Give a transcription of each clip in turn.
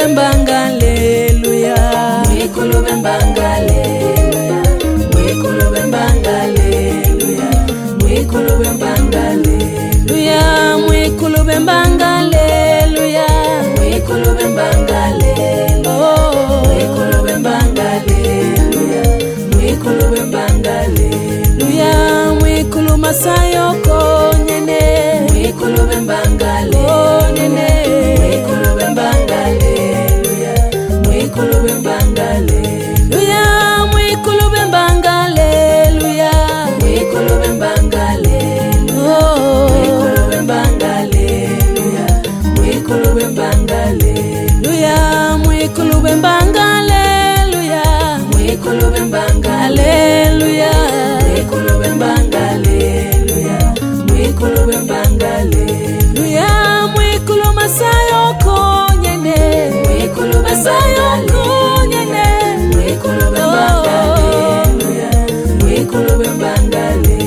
bembanga haleluya, mwikulu bembanga haleluya, mwikulu bembanga haleluya, mwikulu bembanga haleluya, mwikulu bembanga haleluya, mwikulu bembanga haleluya, mwikulu bembanga haleluya, mwikulu bembanga haleluya, mwikulu masayoko nyene, mwikulu bembanga haleluya, mwikulu bembanga haleluya, mwikulu bembanga haleluya, mwikulu bembanga haleluya, mwikulu bembanga haleluya, mwikulu bembanga haleluya, mwikulu bembanga haleluya, mwikulu bembanga haleluya, mwikulu bembanga haleluya, mwikulu bembanga haleluya, mwikulu bembanga haleluya, mwikulu masayoko nyene, mwikulu masayoko nyene, mwikulu bembanga haleluya, mwikulu bembanga haleluya.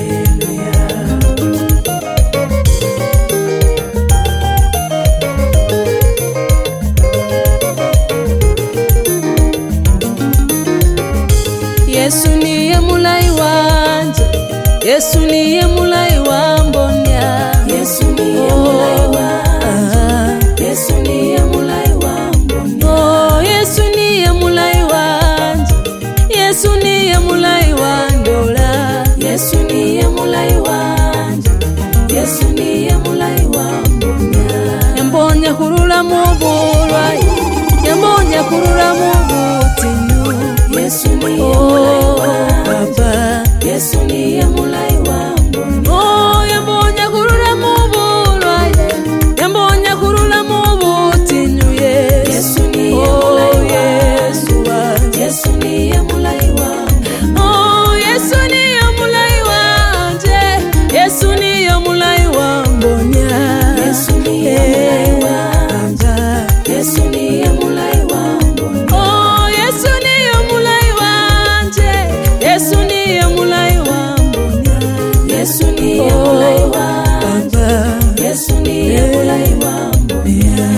Yesu niye mulai wanje, Yesu niye mulai wambonya, Yesu niye mulai wanje, Yesu niye mulai wambonya, Yesu niye mulai wanje, Yesu niye mulai wandola, Yesu niye mulai wanje, Yesu niye mulai wambonya, yambonya kurula mubulwa, yambonya kurula mubutinu, Yesu niye mulai wanje, Yesu niye mulai wambonya, yambonya kurula mubulwa, yambonya kurula mubutinu, Yesu niye mulai Yesu wanje, Yesu niye mulai wanje, Yesu niye mulai wanje, Yesu niye mulai wambonya, Yesu niye mulai wanje, Yesu niye mulai wambonya, Yesu niye mulai wanje, Yesu niye mulai wambonya, Yesu niye mulai wanje, Yesu niye mulai wambonya.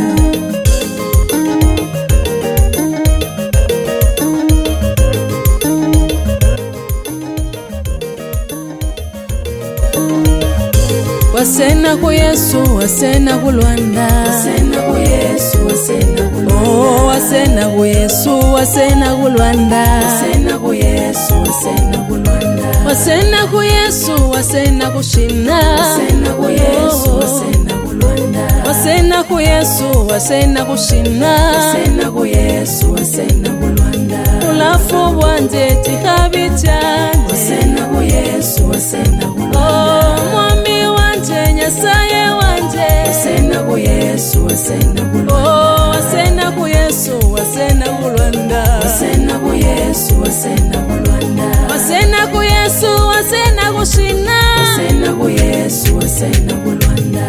Wasena ku Yesu, wasena ku Rwanda, Wasena ku Yesu, wasena ku Rwanda, wasena ku Yesu, wasena ku Rwanda, wasena ku Yesu, wasena ku Rwanda, wasena ku Yesu, wasena ku Shina, wasena ku Yesu, wasena ku Rwanda, wasena ku Yesu, wasena ku Shina, wasena ku Yesu, wasena ku Rwanda, ulafu bwanje tikabi cyane, wasena ku Yesu, wasena ku Rwanda, mwami wanje nyasaye wanje, wasena ku Yesu, wasena ku Rwanda, wasena ku Yesu, wasena ku Rwanda, wasena ku Yesu, wasena ku Rwanda, wasena ku Yesu, wasena ku Shina, wasena ku Yesu, wasena ku Rwanda.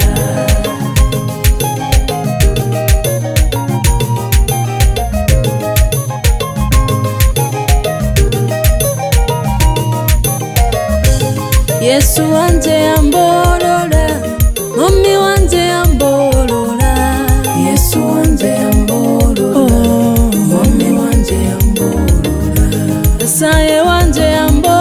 Yesu wanje ambolora, mwami wanje ambolora, Yesu wanje ambolora, mwami wanje ambolora, nyasaye wanje ambolora,